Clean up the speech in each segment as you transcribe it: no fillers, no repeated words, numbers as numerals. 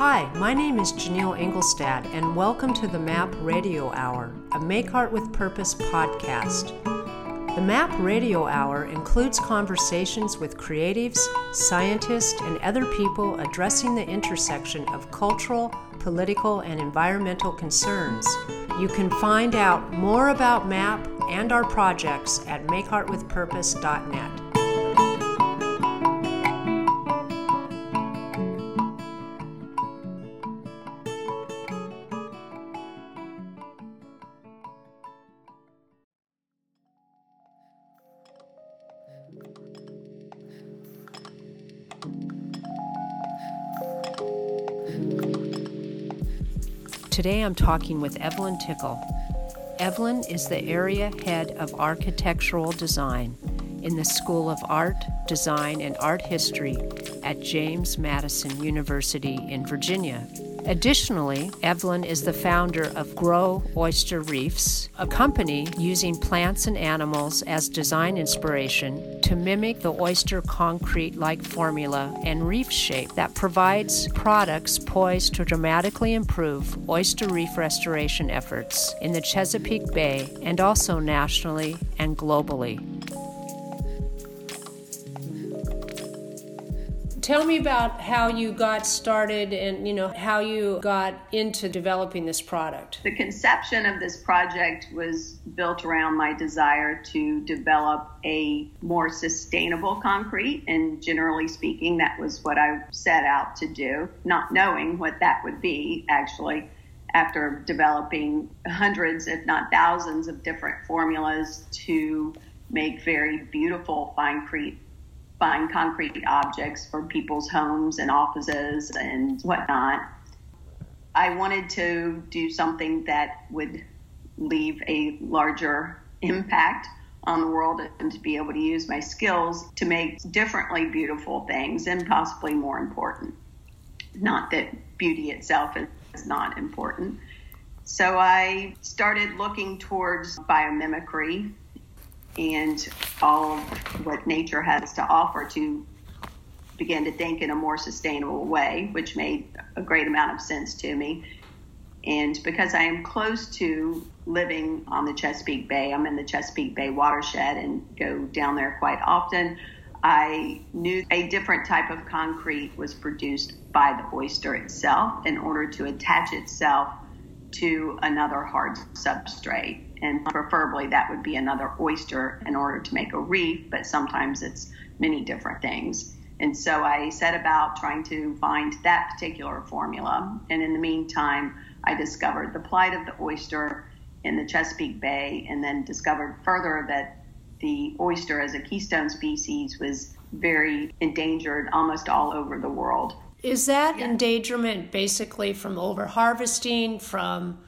Hi, my name is Janelle Engelstad, and welcome to the MAP Radio Hour, a Make Art with Purpose podcast. The MAP Radio Hour includes conversations with creatives, scientists, and other people addressing the intersection of cultural, political, and environmental concerns. You can find out more about MAP and our projects at makeartwithpurpose.net. Today I'm talking with Evelyn Tickle. Evelyn is the area head of architectural design in the School of Art, Design, and Art History at James Madison University in Virginia. Additionally, Evelyn is the founder of Grow Oyster Reefs, a company using plants and animals as design inspiration to mimic the oyster concrete-like formula and reef shape that provides products poised to dramatically improve oyster reef restoration efforts in the Chesapeake Bay and also nationally and globally. Tell me about how you got started and, how you got into developing this product. The conception of this project was built around my desire to develop a more sustainable concrete. And generally speaking, that was what I set out to do, not knowing what that would be, actually, after developing hundreds, if not thousands, of different formulas to make very beautiful fine concrete objects for people's homes and offices and whatnot. I wanted to do something that would leave a larger impact on the world and to be able to use my skills to make differently beautiful things and possibly more important. Not that beauty itself is not important. So I started looking towards biomimicry and all of what nature has to offer to begin to think in a more sustainable way, which made a great amount of sense to me. And because I am close to living on the Chesapeake Bay, I'm in the Chesapeake Bay watershed and go down there quite often, I knew a different type of concrete was produced by the oyster itself in order to attach itself to another hard substrate. And preferably that would be another oyster in order to make a reef, but sometimes it's many different things. And so I set about trying to find that particular formula. And in the meantime, I discovered the plight of the oyster in the Chesapeake Bay, and then discovered further that the oyster as a keystone species was very endangered almost all over the world. Is that endangerment basically from over-harvesting, from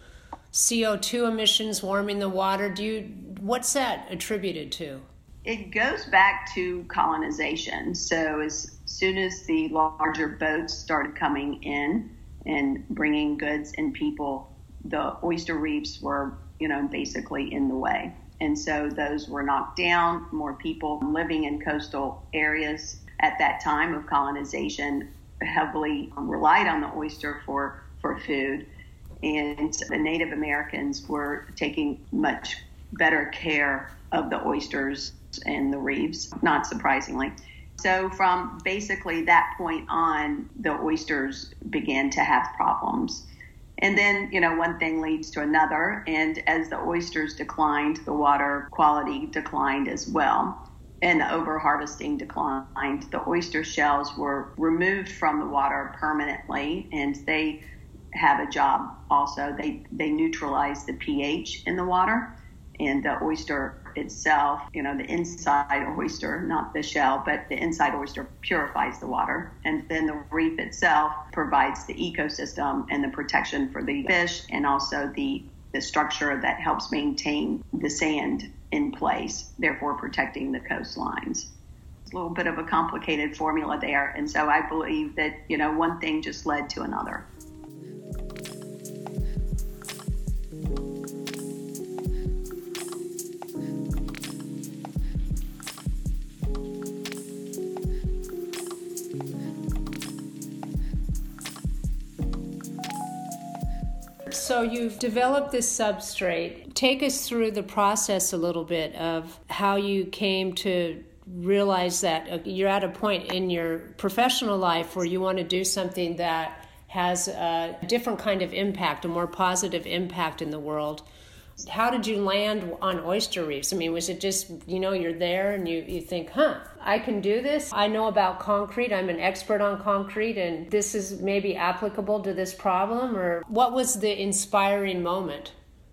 CO2 emissions warming the water? What's that attributed to? It goes back to colonization. So as soon as the larger boats started coming in and bringing goods and people, the oyster reefs were, basically in the way. And so those were knocked down. More people living in coastal areas at that time of colonization heavily relied on the oyster for food. And the Native Americans were taking much better care of the oysters and the reefs, not surprisingly. So from basically that point on, the oysters began to have problems. And then, one thing leads to another. And as the oysters declined, the water quality declined as well. And the over-harvesting declined. The oyster shells were removed from the water permanently, and they have a job also. They neutralize the pH in the water, and the oyster itself, the inside oyster, not the shell, but the inside oyster purifies the water. And then the reef itself provides the ecosystem and the protection for the fish, and also the structure that helps maintain the sand in place, therefore protecting the coastlines. It's a little bit of a complicated formula there. And so I believe that, one thing just led to another. So you've developed this substrate. Take us through the process a little bit of how you came to realize that you're at a point in your professional life where you want to do something that has a different kind of impact, a more positive impact in the world. How did you land on oyster reefs? I mean, was it just, you're there and you think, I can do this? I know about concrete. I'm an expert on concrete, and this is maybe applicable to this problem? Or what was the inspiring moment?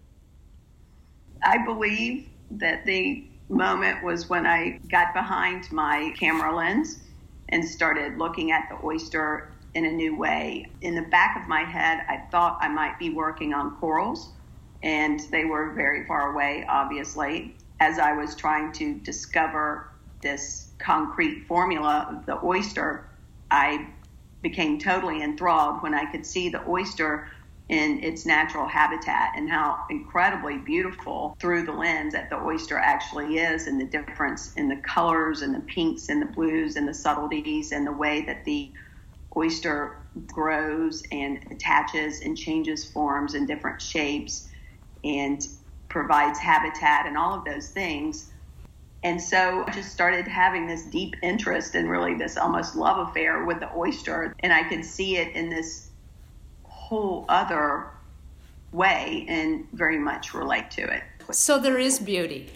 I believe that the moment was when I got behind my camera lens and started looking at the oyster in a new way. In the back of my head, I thought I might be working on corals, and they were very far away, obviously. As I was trying to discover this concrete formula of the oyster, I became totally enthralled when I could see the oyster in its natural habitat and how incredibly beautiful through the lens that the oyster actually is, and the difference in the colors and the pinks and the blues and the subtleties and the way that the oyster grows and attaches and changes forms and different shapes and provides habitat and all of those things. And so I just started having this deep interest and really this almost love affair with the oyster. And I could see it in this whole other way and very much relate to it. So there is beauty.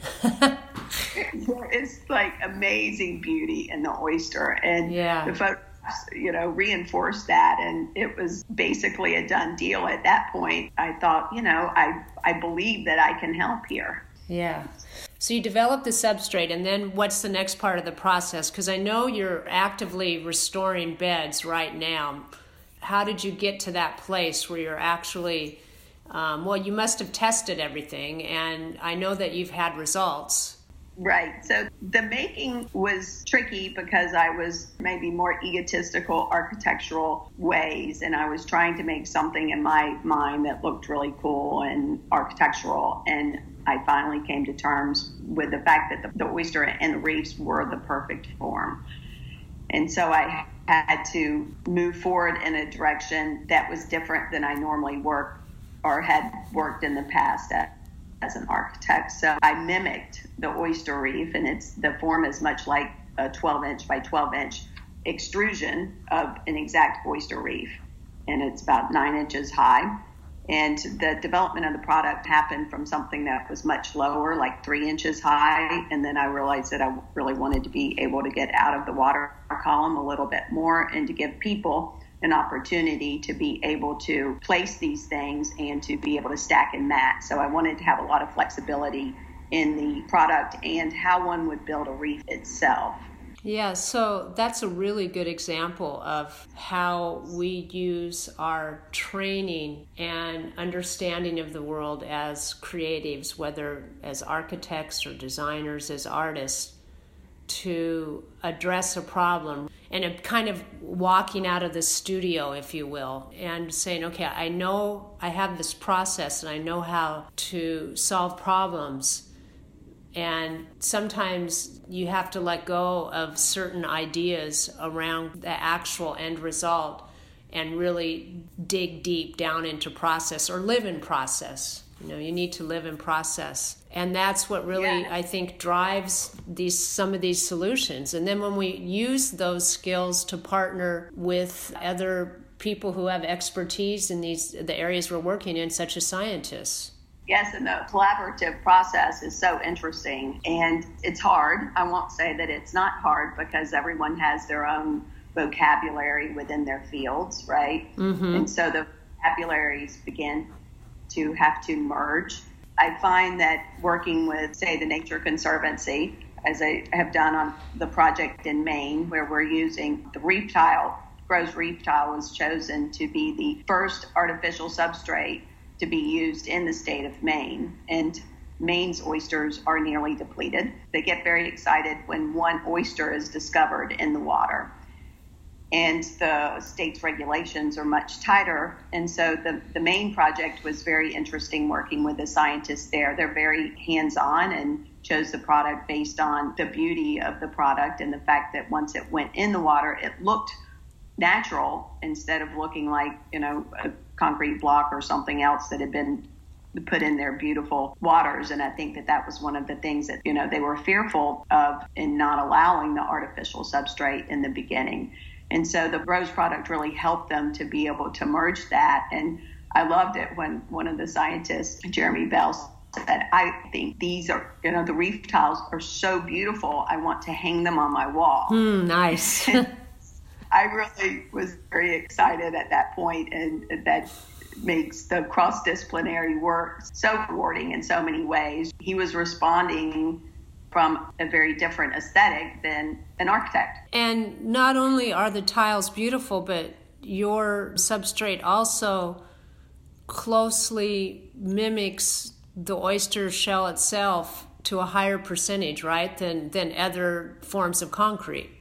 There is like amazing beauty in the oyster. And the photographs, reinforced that. And it was basically a done deal at that point. I thought, I believe that I can help here. Yeah. So you develop the substrate, and then what's the next part of the process? Because I know you're actively restoring beds right now. How did you get to that place where you're actually, you must have tested everything, and I know that you've had results. Right. So the making was tricky because I was maybe more egotistical architectural ways, and I was trying to make something in my mind that looked really cool and architectural. And I finally came to terms with the fact that the oyster and the reefs were the perfect form. And so I had to move forward in a direction that was different than I normally work or had worked in the past as an architect. So I mimicked the oyster reef, and the form is much like a 12-inch by 12-inch extrusion of an exact oyster reef. And it's about 9 inches high. And the development of the product happened from something that was much lower, like 3 inches high. And then I realized that I really wanted to be able to get out of the water column a little bit more and to give people an opportunity to be able to place these things and to be able to stack and mat. So I wanted to have a lot of flexibility in the product and how one would build a reef itself. Yeah, so that's a really good example of how we use our training and understanding of the world as creatives, whether as architects or designers, as artists, to address a problem, and a kind of walking out of the studio, if you will, and saying, okay, I know I have this process and I know how to solve problems. And sometimes you have to let go of certain ideas around the actual end result and really dig deep down into process, or live in process. You need to live in process. And that's what really, I think, drives some of these solutions. And then when we use those skills to partner with other people who have expertise in the areas we're working in, such as scientists. Yes, and the collaborative process is so interesting, and it's hard. I won't say that it's not hard, because everyone has their own vocabulary within their fields, right? Mm-hmm. And so the vocabularies begin to have to merge. I find that working with, say, the Nature Conservancy, as I have done on the project in Maine, where we're using the reef tile, Gro's reef tile was chosen to be the first artificial substrate to be used in the state of Maine. And Maine's oysters are nearly depleted. They get very excited when one oyster is discovered in the water. And the state's regulations are much tighter. And so the Maine project was very interesting working with the scientists there. They're very hands-on and chose the product based on the beauty of the product and the fact that once it went in the water, it looked natural instead of looking like, a concrete block or something else that had been put in their beautiful waters. And I think that was one of the things that, they were fearful of in not allowing the artificial substrate in the beginning. And so the Rose product really helped them to be able to merge that. And I loved it when one of the scientists, Jeremy Bell, said, I think these are, the reef tiles are so beautiful. I want to hang them on my wall. Nice. I really was very excited at that point, and that makes the cross-disciplinary work so rewarding in so many ways. He was responding from a very different aesthetic than an architect. And not only are the tiles beautiful, but your substrate also closely mimics the oyster shell itself to a higher percentage, right, than other forms of concrete.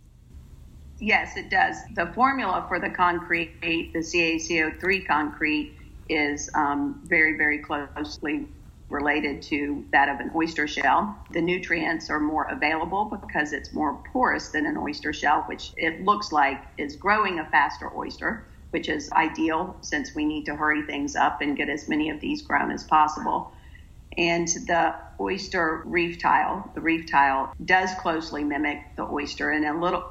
Yes, it does. The formula for the concrete, the CaCO3 concrete, is very, very closely related to that of an oyster shell. The nutrients are more available because it's more porous than an oyster shell, which it looks like is growing a faster oyster, which is ideal since we need to hurry things up and get as many of these grown as possible. And the oyster reef tile, does closely mimic the oyster. And a little,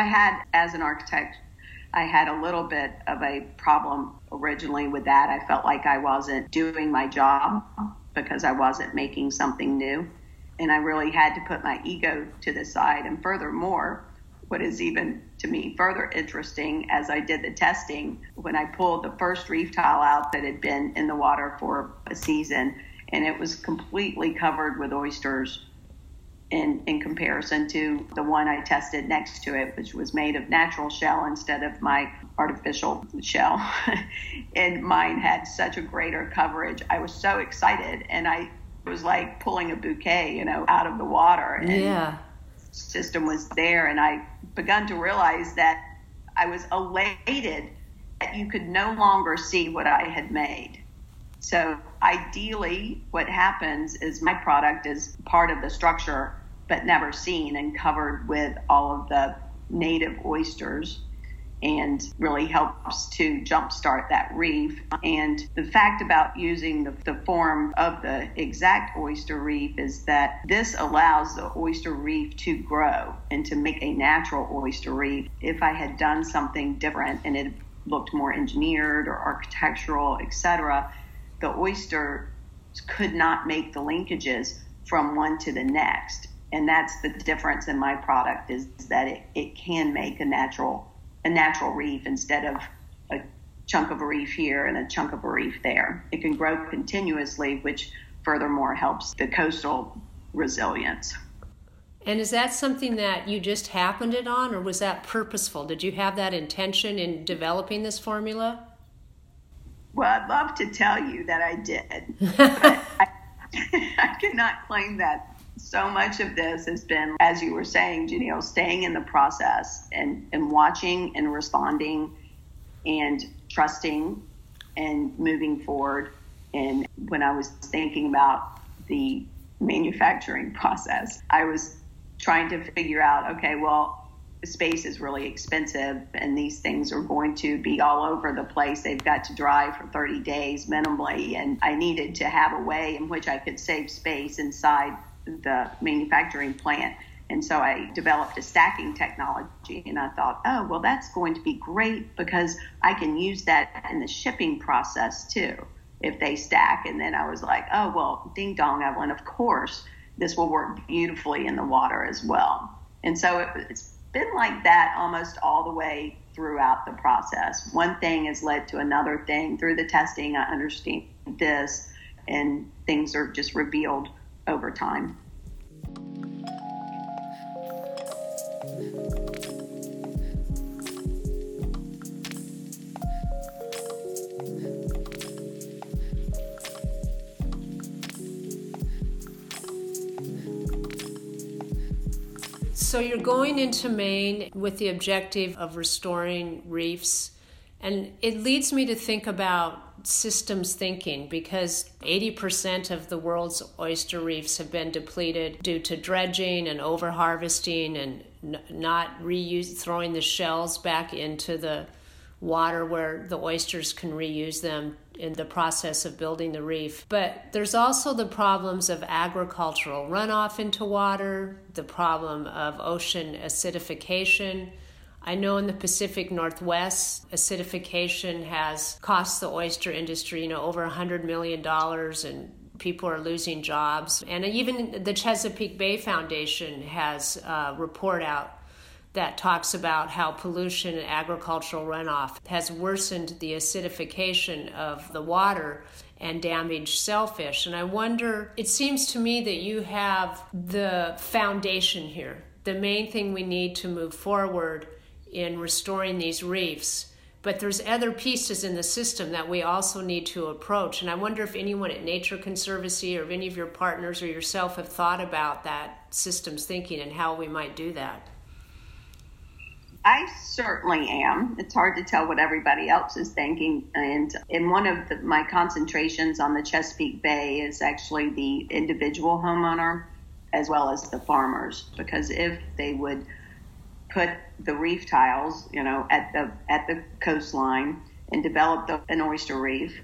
as an architect, I had a little bit of a problem originally with that. I felt like I wasn't doing my job because I wasn't making something new. And I really had to put my ego to the side. And furthermore, what is even to me further interesting, as I did the testing, when I pulled the first reef tile out that had been in the water for a season, and it was completely covered with oysters in comparison to the one I tested next to it, which was made of natural shell instead of my artificial shell. And mine had such a greater coverage. I was so excited, and I was like pulling a bouquet, out of the water. And yeah. The system was there, and I begun to realize that I was elated that you could no longer see what I had made. So ideally, what happens is my product is part of the structure, but never seen and covered with all of the native oysters, and really helps to jumpstart that reef. And the fact about using the form of the exact oyster reef is that this allows the oyster reef to grow and to make a natural oyster reef. If I had done something different and it looked more engineered or architectural, etc., the oyster could not make the linkages from one to the next. And that's the difference in my product, is that it can make a natural reef instead of a chunk of a reef here and a chunk of a reef there. It can grow continuously, which furthermore helps the coastal resilience. And is that something that you just happened it on, or was that purposeful? Did you have that intention in developing this formula? Well, I'd love to tell you that I did, but I cannot claim that. So much of this has been, as you were saying, Janelle, staying in the process and watching and responding and trusting and moving forward. And when I was thinking about the manufacturing process, I was trying to figure out, okay, well, space is really expensive and these things are going to be all over the place. They've got to dry for 30 days minimally. And I needed to have a way in which I could save space inside the manufacturing plant. And so I developed a stacking technology, and I thought, oh, well, that's going to be great because I can use that in the shipping process too, if they stack. And then I was like, oh, well, ding dong, Evelyn, of course, this will work beautifully in the water as well. And so it's been like that almost all the way throughout the process. One thing has led to another thing. Through the testing, I understand this, and things are just revealed over time. So you're going into Maine with the objective of restoring reefs, and it leads me to think about systems thinking, because 80% of the world's oyster reefs have been depleted due to dredging and overharvesting and not throwing the shells back into the water where the oysters can reuse them in the process of building the reef. But there's also the problems of agricultural runoff into water, the problem of ocean acidification. I know in the Pacific Northwest, acidification has cost the oyster industry, over $100 million, and people are losing jobs. And even the Chesapeake Bay Foundation has a report out that talks about how pollution and agricultural runoff has worsened the acidification of the water and damaged shellfish. And I wonder, it seems to me that you have the foundation here, the main thing we need to move forward in restoring these reefs. But there's other pieces in the system that we also need to approach. And I wonder if anyone at Nature Conservancy or if any of your partners or yourself have thought about that systems thinking and how we might do that. I certainly am. It's hard to tell what everybody else is thinking. And in one of my concentrations on the Chesapeake Bay is actually the individual homeowner as well as the farmers, because if they would put the reef tiles, at the coastline and develop an oyster reef,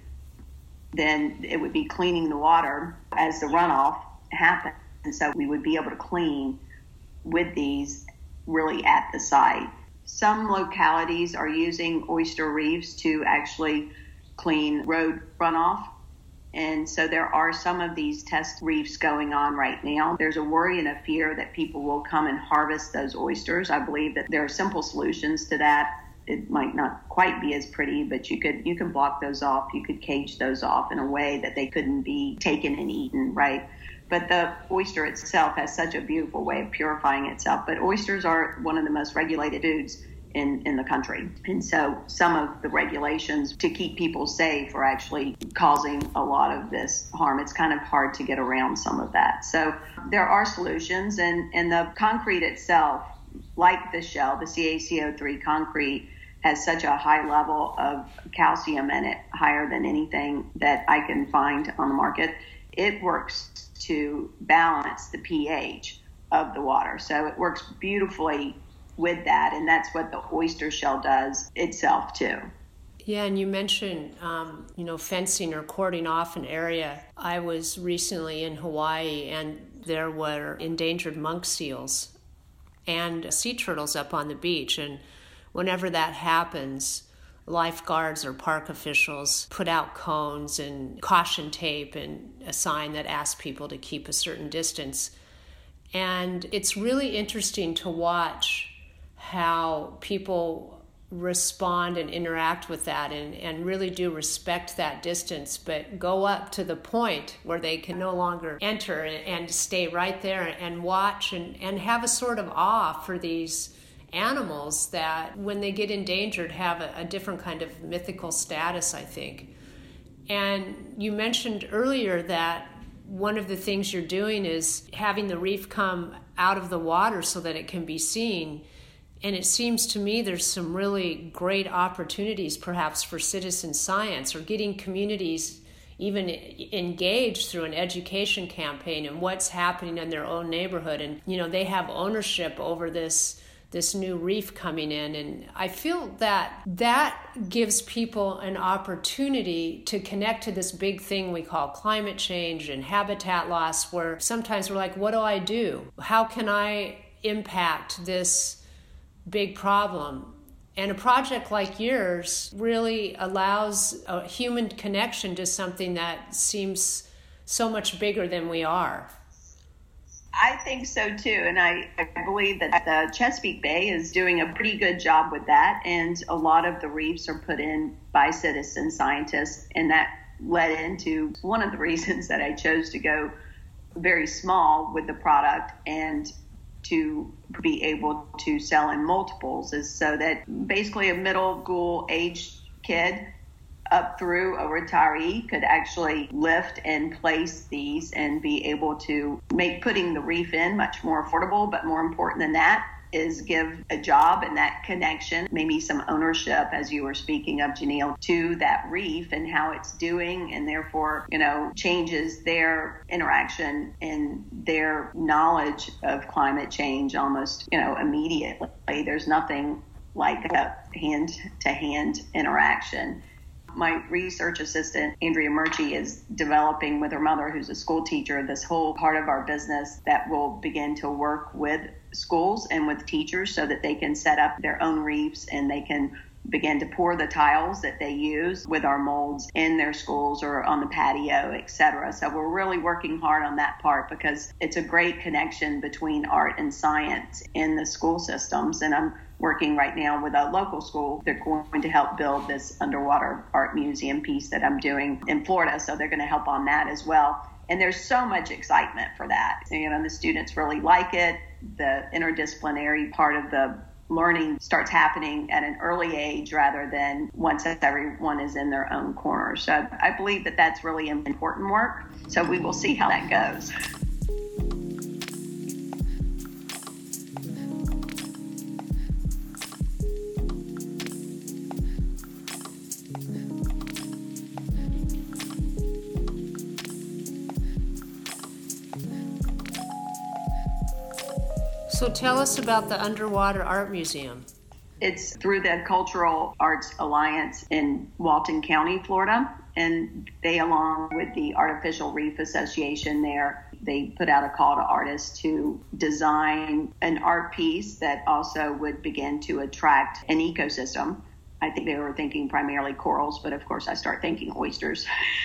then it would be cleaning the water as the runoff happens. And so we would be able to clean with these really at the site. Some localities are using oyster reefs to actually clean road runoff. And so there are some of these test reefs going on right now. There's a worry and a fear that people will come and harvest those oysters. I believe that there are simple solutions to that. It might not quite be as pretty, but you can block those off. You could cage those off in a way that they couldn't be taken and eaten, right? But the oyster itself has such a beautiful way of purifying itself. But oysters are one of the most regulated foods in the country. And so some of the regulations to keep people safe are actually causing a lot of this harm. It's kind of hard to get around some of that. So there are solutions, and the concrete itself, like the shell, the CaCO3 concrete, has such a high level of calcium in it, higher than anything that I can find on the market. It works to balance the pH of the water. So it works beautifully with that, and that's what the oyster shell does itself too. Yeah, and you mentioned, fencing or cording off an area. I was recently in Hawaii, and there were endangered monk seals and sea turtles up on the beach, and whenever that happens, lifeguards or park officials put out cones and caution tape and a sign that asks people to keep a certain distance. And it's really interesting to watch how people respond and interact with that and really do respect that distance, but go up to the point where they can no longer enter and stay right there and watch and have a sort of awe for these animals that, when they get endangered, have a different kind of mythical status, I think. And you mentioned earlier that one of the things you're doing is having the reef come out of the water so that it can be seen. And it seems to me there's some really great opportunities perhaps for citizen science or getting communities even engaged through an education campaign in what's happening in their own neighborhood. And, they have ownership over this new reef coming in. And I feel that gives people an opportunity to connect to this big thing we call climate change and habitat loss, where sometimes we're like, what do I do? How can I impact this big problem? And a project like yours really allows a human connection to something that seems so much bigger than we are. I think so too, and I believe that the Chesapeake Bay is doing a pretty good job with that, and a lot of the reefs are put in by citizen scientists, and that led into one of the reasons that I chose to go very small with the product and to be able to sell in multiples, is so that basically a middle school age kid up through a retiree could actually lift and place these and be able to make putting the reef in much more affordable. But more important than that, is give a job and that connection, maybe some ownership, as you were speaking of, Janelle, to that reef and how it's doing, and therefore, changes their interaction and their knowledge of climate change almost, immediately. There's nothing like a hand-to-hand interaction. My research assistant, Andrea Murchie, is developing with her mother, who's a school teacher, this whole part of our business that will begin to work with schools and with teachers so that they can set up their own reefs and they can begin to pour the tiles that they use with our molds in their schools or on the patio, etc. So we're really working hard on that part because it's a great connection between art and science in the school systems. And I'm working right now with a local school. They're going to help build this underwater art museum piece that I'm doing in Florida. So they're going to help on that as well. And there's so much excitement for that. The students really like it. The interdisciplinary part of the learning starts happening at an early age rather than once everyone is in their own corner. So I believe that that's really important work. So we will see how that goes. So tell us about the Underwater Art Museum. It's through the Cultural Arts Alliance in Walton County, Florida, and they, along with the Artificial Reef Association there, they put out a call to artists to design an art piece that also would begin to attract an ecosystem. I think they were thinking primarily corals, but of course I start thinking oysters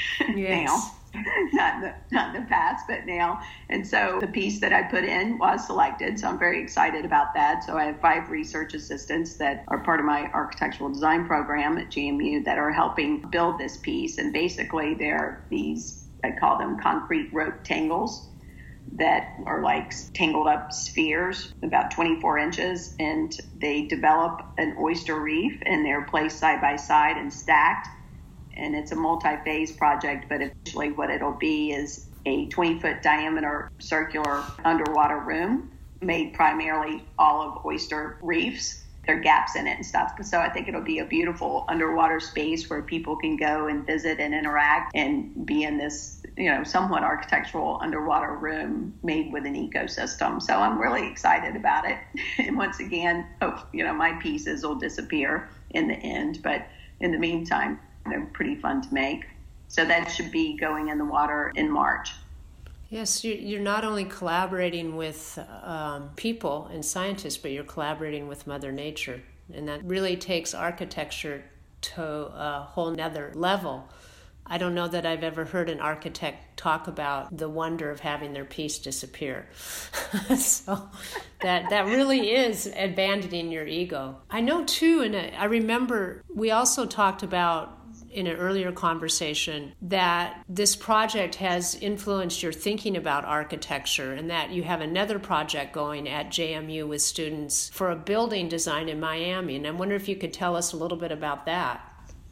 now. Not in the past, but now. And so the piece that I put in was selected, so I'm very excited about that. So I have 5 research assistants that are part of my architectural design program at GMU that are helping build this piece. And basically they're these, I call them concrete rope tangles that are like tangled up spheres about 24 inches, and they develop an oyster reef, and they're placed side by side and stacked. And it's a multi-phase project, but eventually what it'll be is a 20-foot diameter circular underwater room made primarily all of oyster reefs. There are gaps in it and stuff. So I think it'll be a beautiful underwater space where people can go and visit and interact and be in this, somewhat architectural underwater room made with an ecosystem. So I'm really excited about it. And once again, hope, my pieces will disappear in the end. But in the meantime, they're pretty fun to make. So that should be going in the water in March. Yes, you're not only collaborating with people and scientists, but you're collaborating with Mother Nature. And that really takes architecture to a whole nother level. I don't know that I've ever heard an architect talk about the wonder of having their piece disappear. So that really is abandoning your ego. I know too, and I remember we also talked about in an earlier conversation that this project has influenced your thinking about architecture, and that you have another project going at JMU with students for a building design in Miami. And I wonder if you could tell us a little bit about that.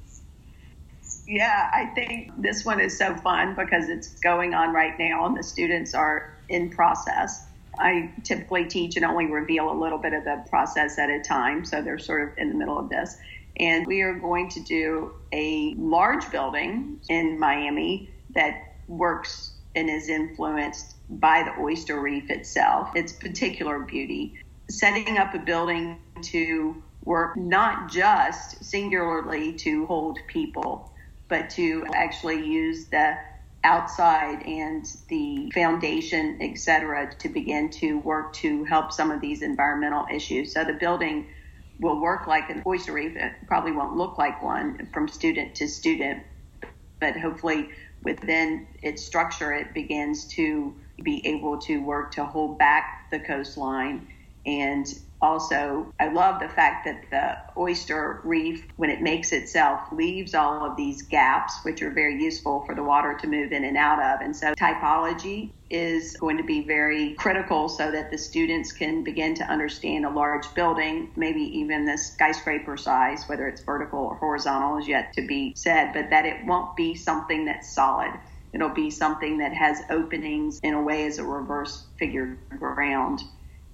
Yeah, I think this one is so fun because it's going on right now and the students are in process. I typically teach and only reveal a little bit of the process at a time, so they're sort of in the middle of this. And we are going to do a large building in Miami that works and is influenced by the oyster reef itself, its particular beauty. Setting up a building to work not just singularly to hold people, but to actually use the outside and the foundation, et cetera, to begin to work to help some of these environmental issues. So the building will work like an oyster reef. It probably won't look like one from student to student, but hopefully within its structure, it begins to be able to work to hold back the coastline. And also, I love the fact that the oyster reef, when it makes itself, leaves all of these gaps, which are very useful for the water to move in and out of. And so typology is going to be very critical so that the students can begin to understand a large building, maybe even the skyscraper size, whether it's vertical or horizontal is yet to be said, but that it won't be something that's solid. It'll be something that has openings in a way as a reverse figure ground.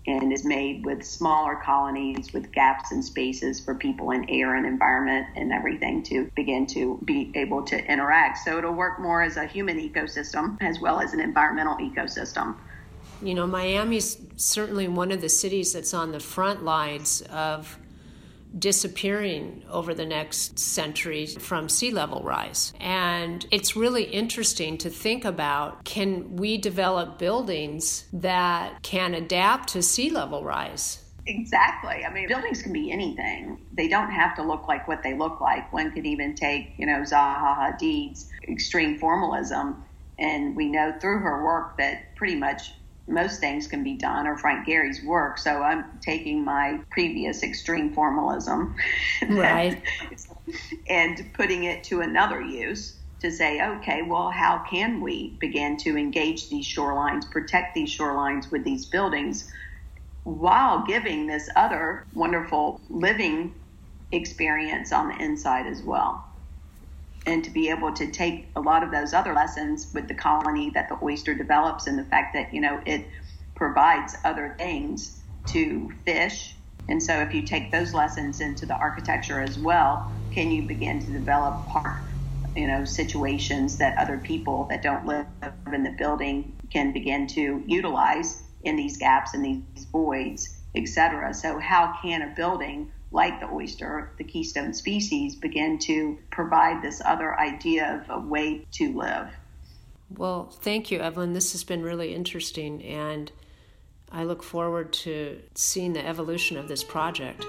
and is made with smaller colonies with gaps and spaces for people in air and environment and everything to begin to be able to interact. So it'll work more as a human ecosystem as well as an environmental ecosystem. You know, Miami's certainly one of the cities that's on the front lines of disappearing over the next century from sea level rise. And it's really interesting to think about, can we develop buildings that can adapt to sea level rise? Exactly. I mean, buildings can be anything. They don't have to look like what they look like. One could even take, Zaha Hadid's extreme formalism, and we know through her work that pretty much most things can be done, or Frank Gehry's work. So I'm taking my previous extreme formalism right, and putting it to another use to say, okay, well, how can we begin to engage these shorelines, protect these shorelines with these buildings while giving this other wonderful living experience on the inside as well? And to be able to take a lot of those other lessons with the colony that the oyster develops, and the fact that, it provides other things to fish. And so if you take those lessons into the architecture as well, can you begin to develop park, situations that other people that don't live in the building can begin to utilize in these gaps and these voids, etc. So how can a building like the oyster, the keystone species, begin to provide this other idea of a way to live? Well, thank you, Evelyn. This has been really interesting, and I look forward to seeing the evolution of this project.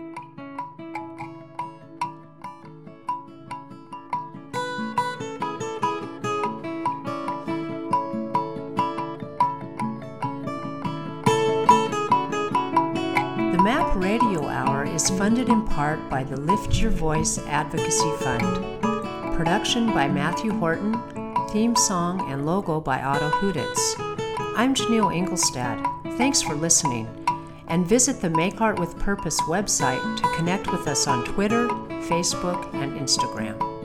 The MAP Radio Hour is funded in part by the Lift Your Voice Advocacy Fund. Production by Matthew Horton. Theme song and logo by Otto Huditz. I'm Janelle Engelstad. Thanks for listening. And visit the Make Art with Purpose website to connect with us on Twitter, Facebook, and Instagram.